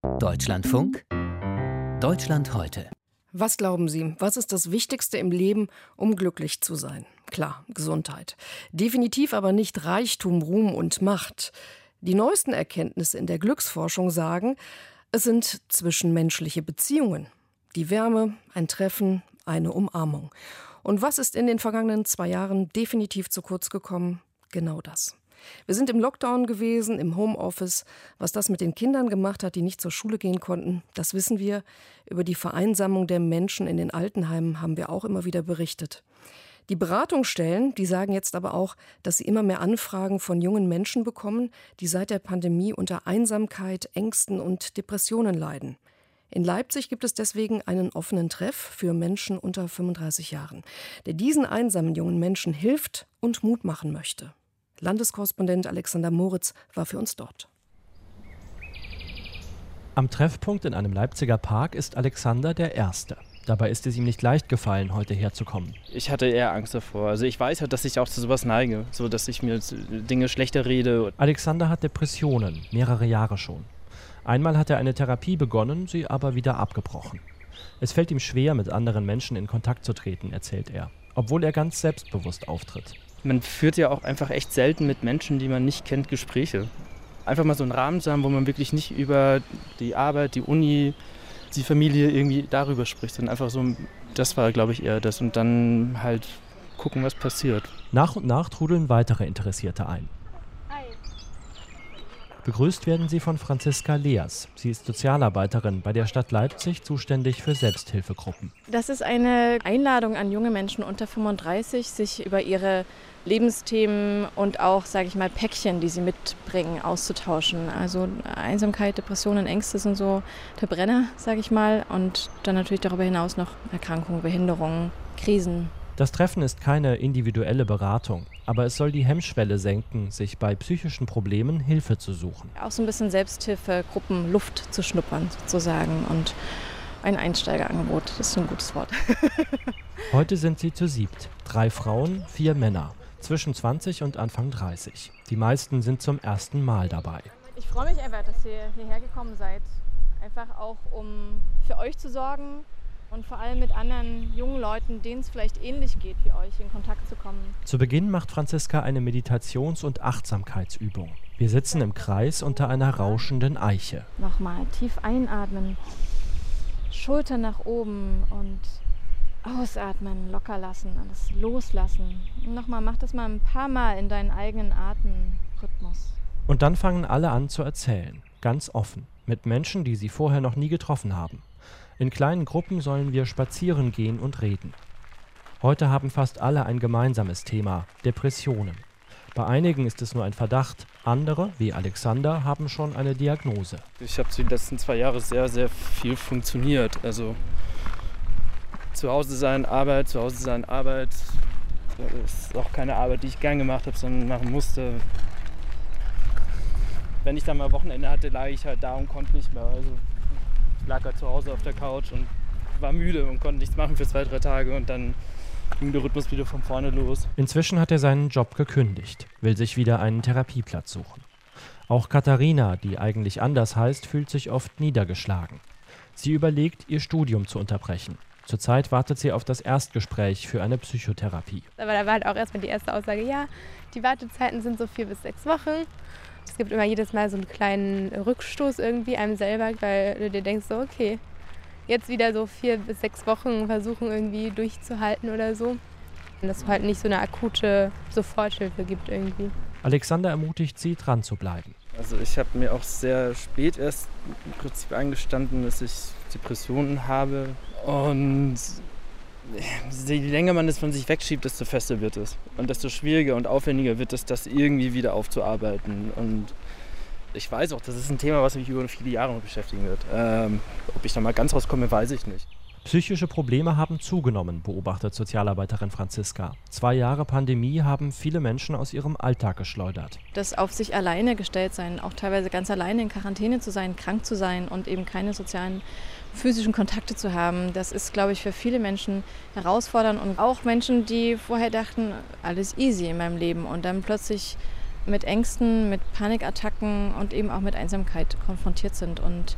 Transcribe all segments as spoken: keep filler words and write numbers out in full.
Deutschlandfunk Deutschland heute. Was glauben Sie, was ist das Wichtigste im Leben, um glücklich zu sein? Klar, Gesundheit. Definitiv aber nicht Reichtum, Ruhm und Macht. Die neuesten Erkenntnisse in der Glücksforschung sagen, es sind zwischenmenschliche Beziehungen. Die Wärme, ein Treffen, eine Umarmung. Und was ist in den vergangenen zwei Jahren definitiv zu kurz gekommen? Genau das. Wir sind im Lockdown gewesen, im Homeoffice. Was das mit den Kindern gemacht hat, die nicht zur Schule gehen konnten, das wissen wir. Über die Vereinsamung der Menschen in den Altenheimen haben wir auch immer wieder berichtet. Die Beratungsstellen, die sagen jetzt aber auch, dass sie immer mehr Anfragen von jungen Menschen bekommen, die seit der Pandemie unter Einsamkeit, Ängsten und Depressionen leiden. In Leipzig gibt es deswegen einen offenen Treff für Menschen unter fünfunddreißig Jahren, der diesen einsamen jungen Menschen hilft und Mut machen möchte. Landeskorrespondent Alexander Moritz war für uns dort. Am Treffpunkt in einem Leipziger Park ist Alexander der Erste. Dabei ist es ihm nicht leicht gefallen, heute herzukommen. Ich hatte eher Angst davor. Also ich weiß halt, dass ich auch zu sowas neige, so dass ich mir Dinge schlechter rede. Alexander hat Depressionen, mehrere Jahre schon. Einmal hat er eine Therapie begonnen, sie aber wieder abgebrochen. Es fällt ihm schwer, mit anderen Menschen in Kontakt zu treten, erzählt er, obwohl er ganz selbstbewusst auftritt. Man führt ja auch einfach echt selten mit Menschen, die man nicht kennt, Gespräche. Einfach mal so einen Rahmen zu haben, wo man wirklich nicht über die Arbeit, die Uni, die Familie irgendwie darüber spricht. Und einfach so, das war, glaube ich, eher das. Und dann halt gucken, was passiert. Nach und nach trudeln weitere Interessierte ein. Begrüßt werden sie von Franziska Leers. Sie ist Sozialarbeiterin bei der Stadt Leipzig, zuständig für Selbsthilfegruppen. Das ist eine Einladung an junge Menschen unter fünfunddreißig, sich über ihre Lebensthemen und auch, sage ich mal, Päckchen, die sie mitbringen, auszutauschen. Also Einsamkeit, Depressionen, Ängste sind so der Brenner, sage ich mal. Und dann natürlich darüber hinaus noch Erkrankungen, Behinderungen, Krisen. Das Treffen ist keine individuelle Beratung, aber es soll die Hemmschwelle senken, sich bei psychischen Problemen Hilfe zu suchen. Auch so ein bisschen Selbsthilfegruppen Luft zu schnuppern sozusagen und ein Einsteigerangebot, das ist ein gutes Wort. Heute sind sie zu siebt. Drei Frauen, vier Männer, zwischen zwanzig und Anfang dreißig. Die meisten sind zum ersten Mal dabei. Ich freue mich einfach, dass ihr hierher gekommen seid. Einfach auch, um für euch zu sorgen. Und vor allem mit anderen jungen Leuten, denen es vielleicht ähnlich geht wie euch, in Kontakt zu kommen. Zu Beginn macht Franziska eine Meditations- und Achtsamkeitsübung. Wir sitzen im Kreis unter einer rauschenden Eiche. Nochmal tief einatmen, Schultern nach oben und ausatmen, locker lassen, alles loslassen. Und nochmal, mach das mal ein paar Mal in deinen eigenen Atemrhythmus. Und dann fangen alle an zu erzählen, ganz offen, mit Menschen, die sie vorher noch nie getroffen haben. In kleinen Gruppen sollen wir spazieren gehen und reden. Heute haben fast alle ein gemeinsames Thema, Depressionen. Bei einigen ist es nur ein Verdacht, andere, wie Alexander, haben schon eine Diagnose. Ich habe die letzten zwei Jahre sehr, sehr viel funktioniert. Also zu Hause sein, Arbeit, zu Hause sein, Arbeit. Das ist auch keine Arbeit, die ich gern gemacht habe, sondern machen musste. Wenn ich dann mal Wochenende hatte, lag ich halt da und konnte nicht mehr. Also ich lag halt zu Hause auf der Couch und war müde und konnte nichts machen für zwei, drei Tage und dann ging der Rhythmus wieder von vorne los. Inzwischen hat er seinen Job gekündigt, will sich wieder einen Therapieplatz suchen. Auch Katharina, die eigentlich anders heißt, fühlt sich oft niedergeschlagen. Sie überlegt, ihr Studium zu unterbrechen. Zurzeit wartet sie auf das Erstgespräch für eine Psychotherapie. Aber da war halt auch erstmal die erste Aussage, ja, die Wartezeiten sind so vier bis sechs Wochen. Es gibt immer jedes Mal so einen kleinen Rückstoß irgendwie einem selber, weil du dir denkst, so okay, jetzt wieder so vier bis sechs Wochen versuchen irgendwie durchzuhalten oder so. Und dass es halt nicht so eine akute Soforthilfe gibt irgendwie. Alexander ermutigt sie, dran zu bleiben. Also ich habe mir auch sehr spät erst im Prinzip eingestanden, dass ich Depressionen habe. Und je länger man es von sich wegschiebt, desto fester wird es. Und desto schwieriger und aufwendiger wird es, das irgendwie wieder aufzuarbeiten. Und ich weiß auch, das ist ein Thema, was mich über viele Jahre noch beschäftigen wird. Ähm, ob ich da mal ganz rauskomme, weiß ich nicht. Psychische Probleme haben zugenommen, beobachtet Sozialarbeiterin Franziska. Zwei Jahre Pandemie haben viele Menschen aus ihrem Alltag geschleudert. Das auf sich alleine gestellt sein, auch teilweise ganz alleine in Quarantäne zu sein, krank zu sein und eben keine sozialen physischen Kontakte zu haben, das ist, glaube ich, für viele Menschen herausfordernd. Und auch Menschen, die vorher dachten, alles easy in meinem Leben und dann plötzlich mit Ängsten, mit Panikattacken und eben auch mit Einsamkeit konfrontiert sind. Und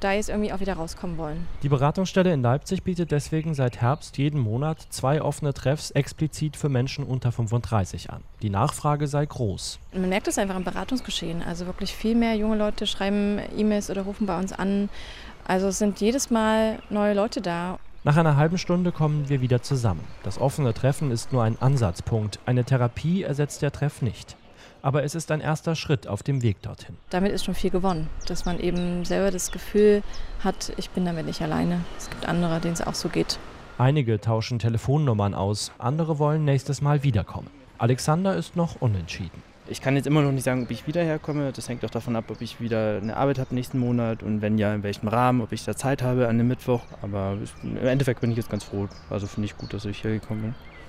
da jetzt irgendwie auch wieder rauskommen wollen. Die Beratungsstelle in Leipzig bietet deswegen seit Herbst jeden Monat zwei offene Treffs explizit für Menschen unter fünfunddreißig an. Die Nachfrage sei groß. Man merkt es einfach im Beratungsgeschehen. Also wirklich viel mehr junge Leute schreiben E-Mails oder rufen bei uns an. Also es sind jedes Mal neue Leute da. Nach einer halben Stunde kommen wir wieder zusammen. Das offene Treffen ist nur ein Ansatzpunkt. Eine Therapie ersetzt der Treff nicht. Aber es ist ein erster Schritt auf dem Weg dorthin. Damit ist schon viel gewonnen, dass man eben selber das Gefühl hat, ich bin damit nicht alleine. Es gibt andere, denen es auch so geht. Einige tauschen Telefonnummern aus, andere wollen nächstes Mal wiederkommen. Alexander ist noch unentschieden. Ich kann jetzt immer noch nicht sagen, ob ich wieder herkomme. Das hängt auch davon ab, ob ich wieder eine Arbeit habe nächsten Monat und wenn ja, in welchem Rahmen, ob ich da Zeit habe an dem Mittwoch. Aber im Endeffekt bin ich jetzt ganz froh. Also finde ich gut, dass ich hier gekommen bin.